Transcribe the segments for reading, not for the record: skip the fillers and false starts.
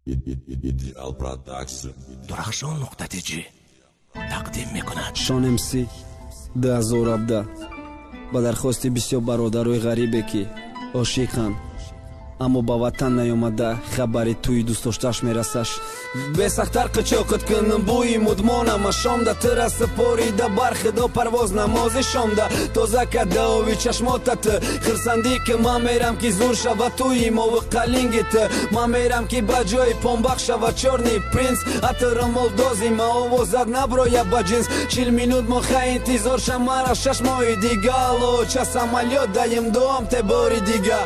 Ideal Production Duraqshon.tj тақдим мекунад. Шон МС 2017 ба дархости бисёр бародарои ғарибе ки ошиқанд, аммо ба ватан наёмада хабари тӯи дӯстдоштааш мерасаш. бесахтар қичоқат кунам бӯи мудмонама шомда тираса порида бархидо парвоз намози шомда тоза кадаови чашмотат хирсандӣ ки ман мерам ки зур шава тӯи мови қалингит ман мерам ки ба ҷои понбах шава чорни принц атра молдози ма овозат наброя ба ҷинс 40 минут моха интизор шамара 6 моҳи дига алоча самолёт даим доам те бори дига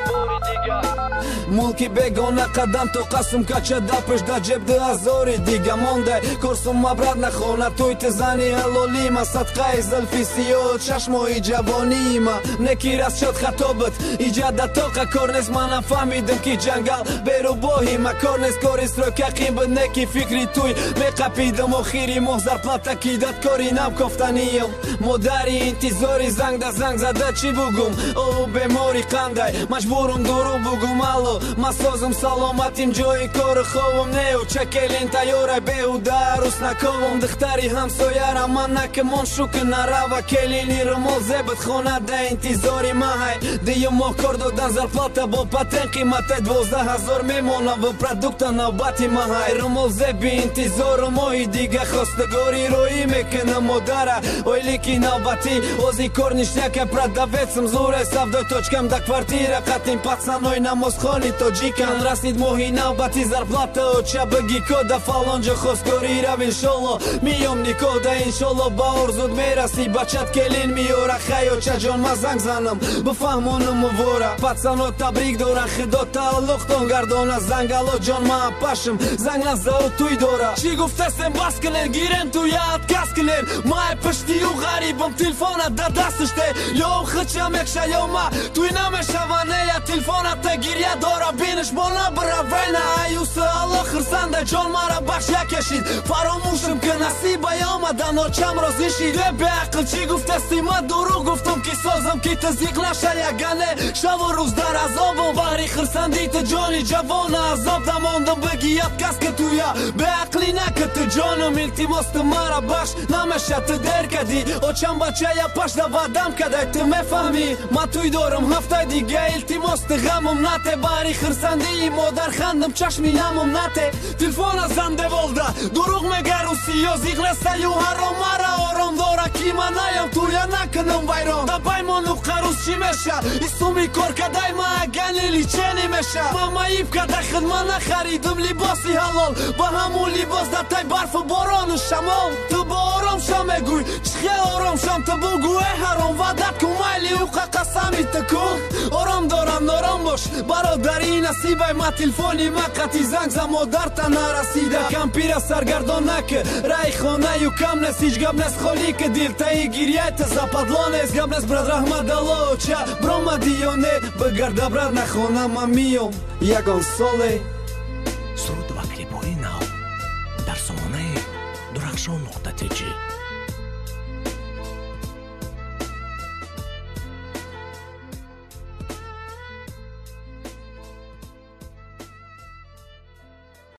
мулки бегона қадам то қасм кача да пеш да ҷеб 2000 дига мондай курсум мабрад нахона туй ти зани ҳалолима садқаи зулфи сиёд 6 моҳи ҷавонима неки рас шуд хатобат иҷада тоқа кор нест манам фаҳмидам ки ҷангал берубоҳима кор нест кори срокақим буд неки фикри туй меқапидам охири моҳ зарплата кидад кори нам кофтаниям модари интизори занг да занг зада чӣ бугум о бемори қандай маҷбурум дурӯ бугум алло ман созум саломатим ҷои кори ховум неу чакелин тайёра беҳуда руснаковум духтари ҳамсоярам ман накамон шукр нарава келини румол зебат хона да интизори маҳай дию моҳ кор додан зарплата бо патен қимата 12000 мемонам ва продукта навбати маҳай румол зеби интизору моҳи дига хостагори роӣ мекунам модара ойли ки навбати ози кор ништяка продавецам зуре савдои точкам да квартира қатин пацанои намозхони тоҷикан расид моҳи навбати зарплата оча баги кода фалонҷо хостгори рав иншолло миём никода иншолло ба орзуд мераси бачат келин миёра хаёча ҷон ма занг занам бифаҳмонам мувора пацано табрик дора худо тааллуқтон гардона зангало ҷон ма пашм занг назару туй дора чӣ гуфтастем бас килен гирен туяд кас килен май пиштию ғарибам телефона да дасташте ё хича мекша ё ма туй намешава нея телефоната гиря дора биниш бона бравайна аюса алло хирсанда ҷон мара бахша кашид фаромӯшам ки насиба омада ночам розишид беақл чӣ гуфтасти ман дурӯғ гуфтам ки созам ки тазиқ наша ягане шаву рӯз дар азобам баҳри хирсандӣ ти ҷони ҷавона азоб дамондам бигият кас ки туя беақлӣ накати ҷонам илтимос ти мара бахш намеша ти дер кади очам бачая пашда ваъдам кадай ти мефаҳмӣ ман туй дорам ҳафтаи дига илтимос ти ғамам нате баҳри хирсандии модар хандам чашми намам нате телефона зам деволда дурӯғ мегару сиёзиқ нестаю ҳаром мара ором дора ки ман наям туя накунам вайрон да баймону қаруз чӣ меша исуми кор кадай ма агани личени меша ман маиб када хидмат нахаридам либоси ҳалол ба ҳамун либос да тай барфу борону шамол ту бо ором шам мегӯй чихе ором шам ту бугӯ э ҳаром ваъдат кун майли уқа қасами ту кун ором дорам нором бош бародари насибай ма телефони ма қати занг за модарта нарасида кампира саргардон накӣ раи хонаю кам нест ҳеҷ гап нест холӣ ки дилтаи гирияйта западло нест гап нест брат раҳмадаллоча бромади ё не бигарда брат нахона ма миём ягон соле Суруд ва клипҳои нав дар сомонаи Duraqshon.tj